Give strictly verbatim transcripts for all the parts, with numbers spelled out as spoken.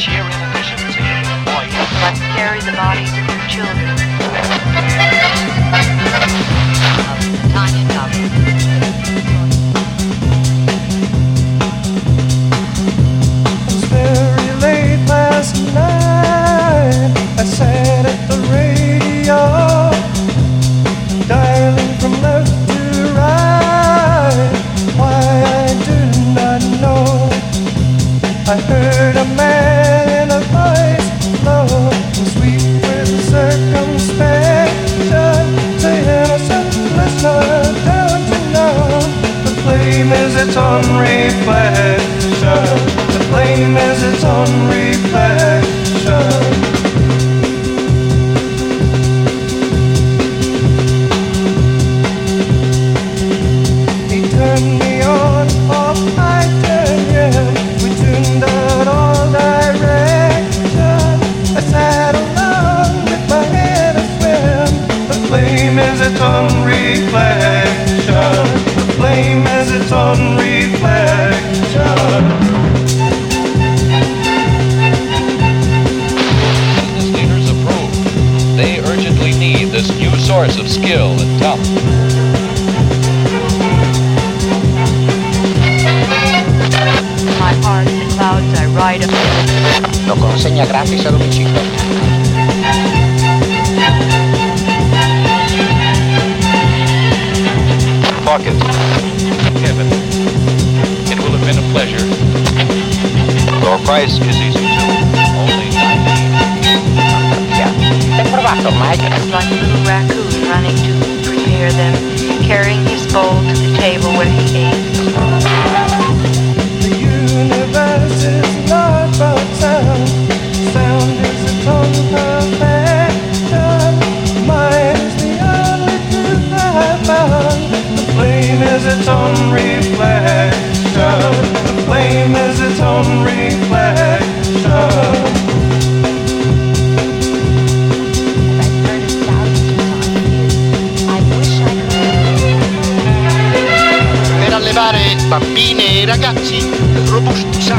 sheer inefficiency of employees. Must carry the bodies of their children. Of the Tanya Covenant. Last night I sat at the radio, dialing from left to right. Why I do not know. I heard a man in a voice low and sweet with circumspection, saying, "I said, listener, don't you know the flame is its own reflection? The flame is its own reflection." He turned me on, off, I turned him. We tuned out all direction. I sat alone with my head aswim. The flame is its own reflection. The flame is its own reflection. This new source of skill and talent. My heart, the clouds I ride up. Lo consegna gratis a domicilio. Fuck it. Kevin, it will have been a pleasure. Your price is easy too. Only L'hai provato ormai? It's like a little raccoon running to prepare them, carrying his bowl to the table where he ate. The universe is not about sound. Sound is its own perfection. Mine is the only truth I have found. The flame is its own reflection. The flame is its own reflection. Bambine e ragazzi robusti, sa.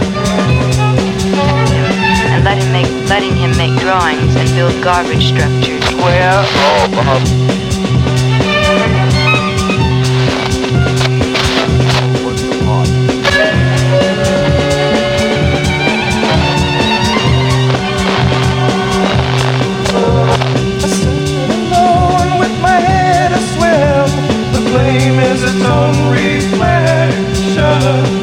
And let him make, letting him make drawings and build garbage structures. Well, oh, Bob. I sit alone with my head aswim. The flame is its own reflection.